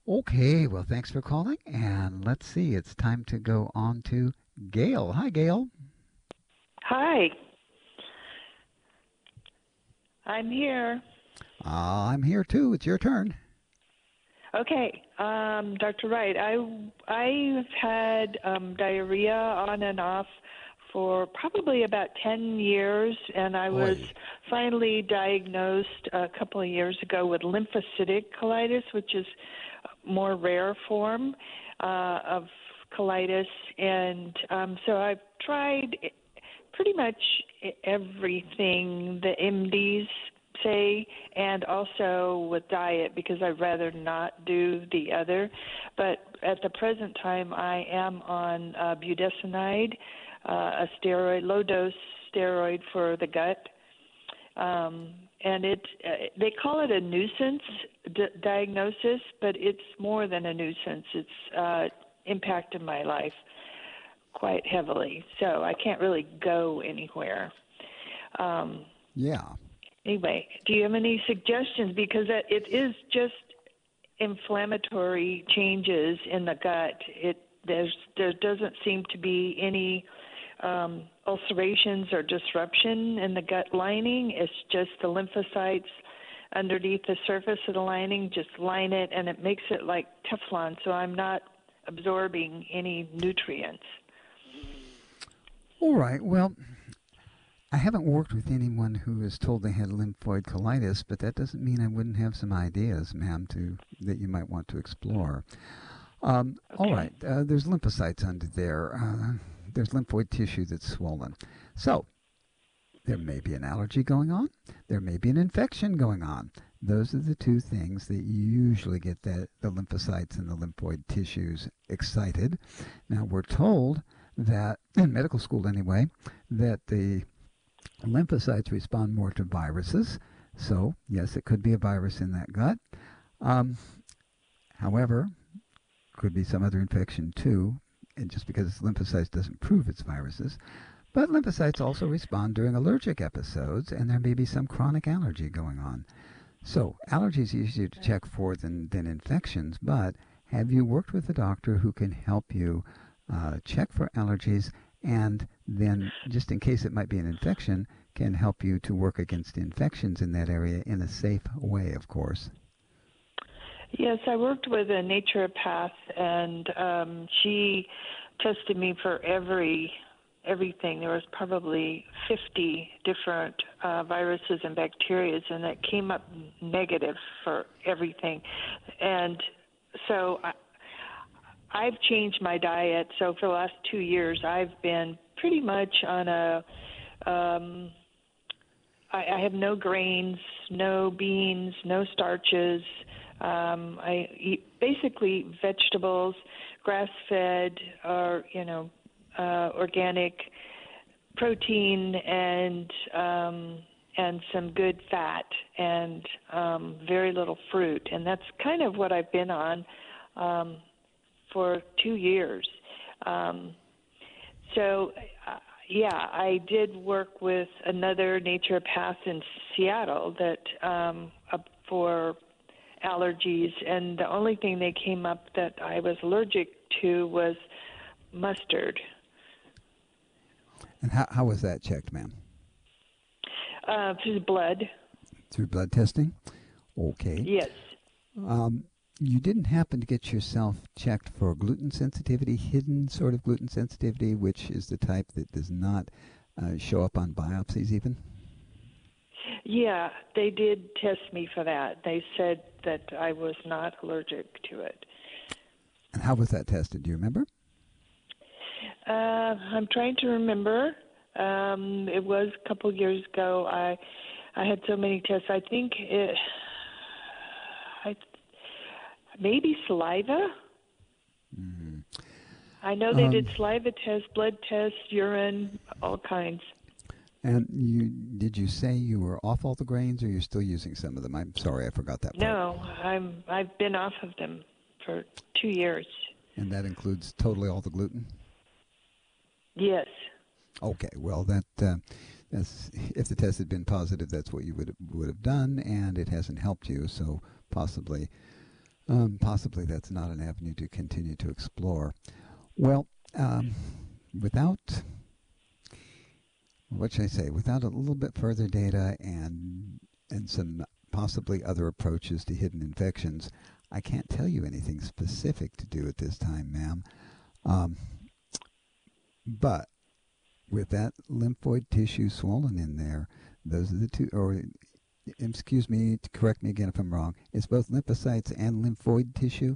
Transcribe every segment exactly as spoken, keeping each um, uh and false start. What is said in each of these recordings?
Okay, well, thanks for calling. And let's see, it's time to go on to Gail. Hi, Gail. Hi, I'm here. Uh, I'm here too. It's your turn. Okay, um, doctor Wright, I I've had um, diarrhea on and off for probably about ten years, and I was Oi. finally diagnosed a couple of years ago with lymphocytic colitis, which is a more rare form uh, of colitis, and um, so I've tried pretty much everything the M Ds say, and also with diet because I'd rather not do the other. But at the present time, I am on uh, budesonide, uh, a steroid, low dose steroid for the gut. Um, and it, uh, they call it a nuisance d- diagnosis, but it's more than a nuisance. It's uh, impacted my life quite heavily, so I can't really go anywhere. Um, Yeah. anyway, do you have any suggestions? Because it it is just inflammatory changes in the gut. It there's there doesn't seem to be any um, ulcerations or disruption in the gut lining. It's just the lymphocytes underneath the surface of the lining just line it, and it makes it like Teflon. So I'm not absorbing any nutrients. All right. Well, I haven't worked with anyone who is told they had lymphoid colitis, but that doesn't mean I wouldn't have some ideas, ma'am, to that you might want to explore. Um, all Okay. right. Uh, there's lymphocytes under there. Uh, there's lymphoid tissue that's swollen. So there may be an allergy going on. There may be an infection going on. Those are the two things that usually get that, the lymphocytes and the lymphoid tissues excited. Now, we're told that, in medical school anyway, that the lymphocytes respond more to viruses. So, yes, it could be a virus in that gut. Um, however, could be some other infection too. And just because lymphocytes doesn't prove it's viruses. But lymphocytes also respond during allergic episodes, and there may be some chronic allergy going on. So, allergies are easier to check for than, than infections, but have you worked with a doctor who can help you uh, check for allergies and then, just in case it might be an infection, can help you to work against infections in that area in a safe way, of course? Yes, I worked with a naturopath, and um, she tested me for every everything. There was probably fifty different uh, viruses and bacteria, and it came up negative for everything. And so I, I've changed my diet. So for the last two years, I've been pretty much on a um, I, I have no grains, no beans, no starches. Um, I eat basically vegetables, grass-fed, or you know, uh, organic protein, and um, and some good fat, and um, very little fruit. And that's kind of what I've been on um, for two years. Um, so, uh, yeah, I did work with another naturopath in Seattle that um, up for allergies, and the only thing they came up that I was allergic to was mustard. And how, how was that checked, ma'am? Uh, through blood, Through blood testing? Okay. yes. Um, you didn't happen to get yourself checked for gluten sensitivity, hidden sort of gluten sensitivity, which is the type that does not uh, show up on biopsies even? Yeah, they did test me for that. They said that I was not allergic to it. And how was that tested? Do you remember? Uh, I'm trying to remember. Um, it was a couple years ago. I I had so many tests. I think it, I maybe saliva. Mm. I know they did Um, saliva tests, blood tests, urine, all kinds. and you did you say you were off all the grains, or you're still using some of them? I'm sorry, I forgot that part. No, I'm I've been off of them for two years. And that includes totally all the gluten. Yes. Okay, well that uh, that's if the test had been positive, that's what you would would have done, and it hasn't helped you. So possibly Um, possibly that's not an avenue to continue to explore. Well, um, without, what should I say, without a little bit further data and and some possibly other approaches to hidden infections, I can't tell you anything specific to do at this time, ma'am. Um, but with that lymphoid tissue swollen in there, those are the two, or excuse me, correct me again if I'm wrong, it's both lymphocytes and lymphoid tissue?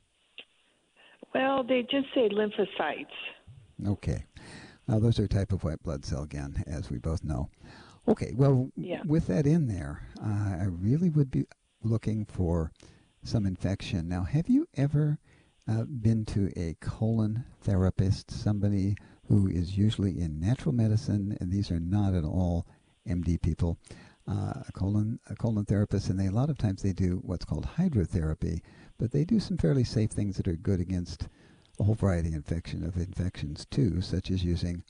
Well, they just say lymphocytes. Okay. Uh, those are a type of white blood cell again, as we both know. Okay, well, Yeah. with that in there, uh, I really would be looking for some infection. Now, have you ever uh, been to a colon therapist, somebody who is usually in natural medicine, and these are not at all M D people, uh, a colon a colon therapist, and they a lot of times they do what's called hydrotherapy, but they do some fairly safe things that are good against a whole variety of infection of infections too, such as using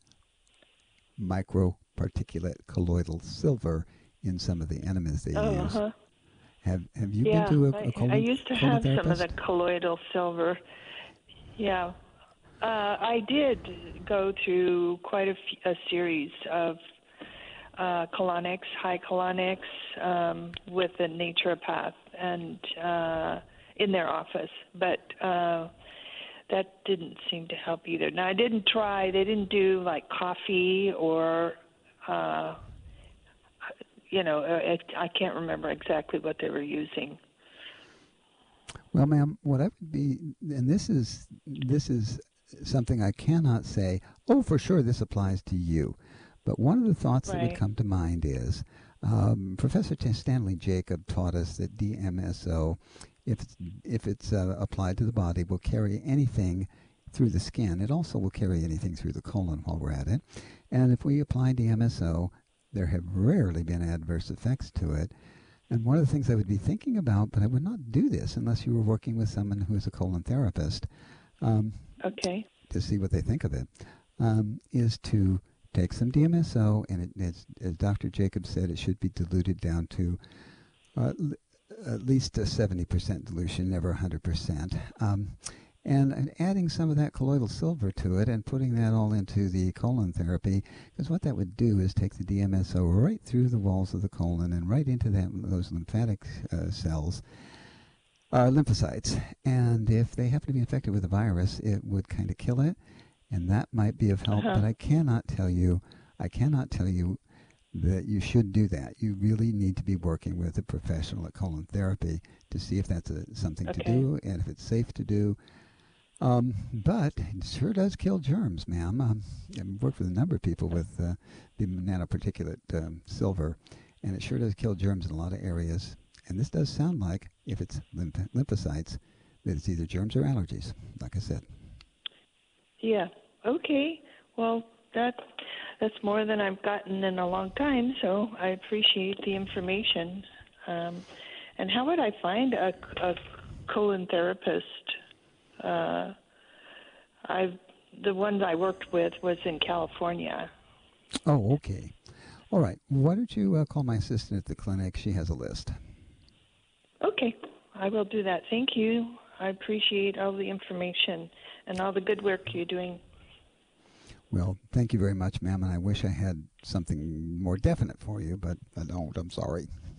microparticulate colloidal silver in some of the enemas they Oh, use. uh-huh. Have Have you Yeah, been to a, I, a colon I used to colon have some of therapist? the colloidal silver. Yeah. Uh, I did go through quite a, f- a series of uh, colonics, high colonics, um, with a naturopath and uh, in their office, but uh, that didn't seem to help either. Now, I didn't try. They didn't do like coffee or, uh, you know, I, I can't remember exactly what they were using. Well, ma'am, what I would be, and this is this is something I cannot say, oh, for sure this applies to you. But one of the thoughts that would Right. come to mind is um, Professor T- Stanley Jacob taught us that D M S O, if it's, if it's uh, applied to the body, will carry anything through the skin. It also will carry anything through the colon while we're at it. And if we apply D M S O, there have rarely been adverse effects to it. And one of the things I would be thinking about, but I would not do this unless you were working with someone who is a colon therapist, um, Okay. to see what they think of it, um, is to take some D M S O, and it, it's, as Doctor Jacobs said, it should be diluted down to uh, l- at least a seventy percent dilution, never one hundred percent. Um, and, and adding some of that colloidal silver to it and putting that all into the colon therapy, because what that would do is take the D M S O right through the walls of the colon and right into that, those lymphatic uh, cells, uh, lymphocytes. And if they happen to be infected with a virus, it would kind of kill it, and that might be of help. Uh-huh. But I cannot tell you, I cannot tell you that you should do that. You really need to be working with a professional at colon therapy to see if that's a, something Okay. to do and if it's safe to do. Um, but it sure does kill germs, ma'am. Um, I've worked with a number of people with uh, the nanoparticulate um, silver, and it sure does kill germs in a lot of areas. And this does sound like, if it's lymph- lymphocytes, that it's either germs or allergies, like I said. Yeah. Okay. Well, that that's more than I've gotten in a long time, so I appreciate the information. Um, and how would I find a, a colon therapist? Uh, I've the ones I worked with was in California. Oh, okay. All right. Why don't you uh, call my assistant at the clinic? She has a list. Okay, I will do that. Thank you. I appreciate all the information and all the good work you're doing. Well, thank you very much, ma'am, and I wish I had something more definite for you, but I don't. I'm sorry.